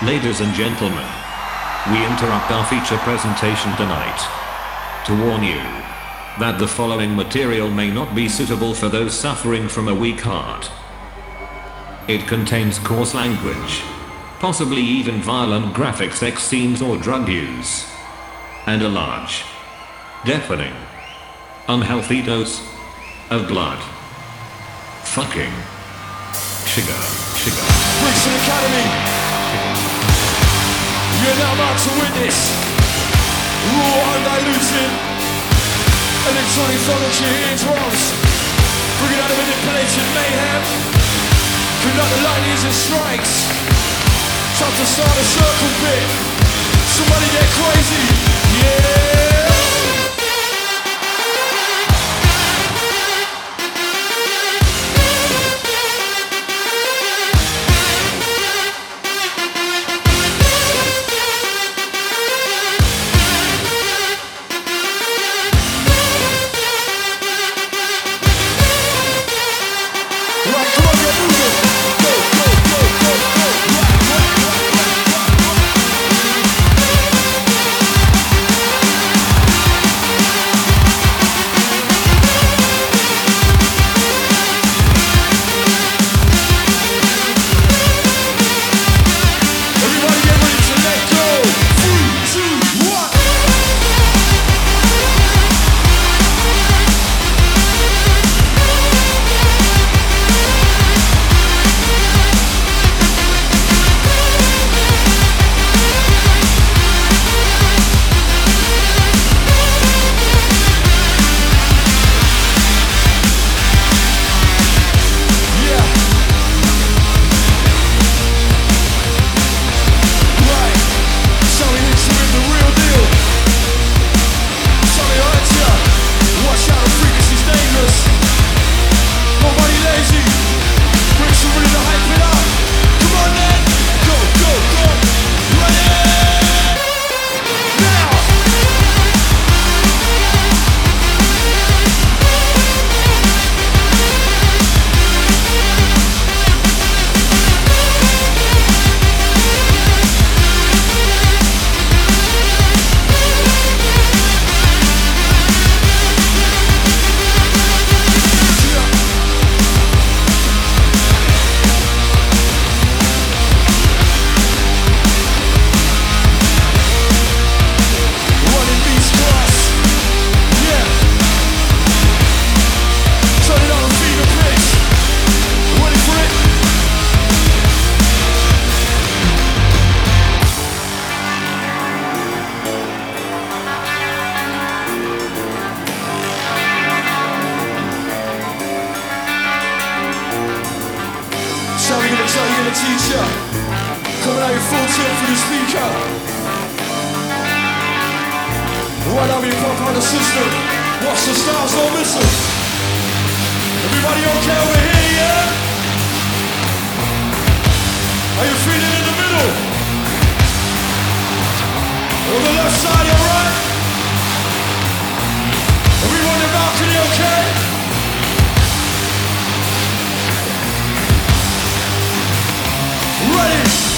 Ladies and gentlemen, we interrupt our feature presentation tonight to warn you that the following material may not be suitable for those suffering from a weak heart. It contains coarse language, possibly even violent graphic sex scenes or drug use, and a large, deafening, unhealthy dose of blood. Fucking. Sugar. Brixton Academy, you're now about to witness raw, undiluted, electronic phonics in your eardrums. Bring out a manipulated mayhem, conduct the lightnings and strikes. Time to start a circle bit. Somebody get crazy, yeah. Teacher, coming out your full tilt for the speaker. Right now we pump on the system. Watch the stars, don't miss them. Everybody okay over here, yeah? Are you feeling in the middle? On the left side, you right? Everyone in the balcony, okay? Ready?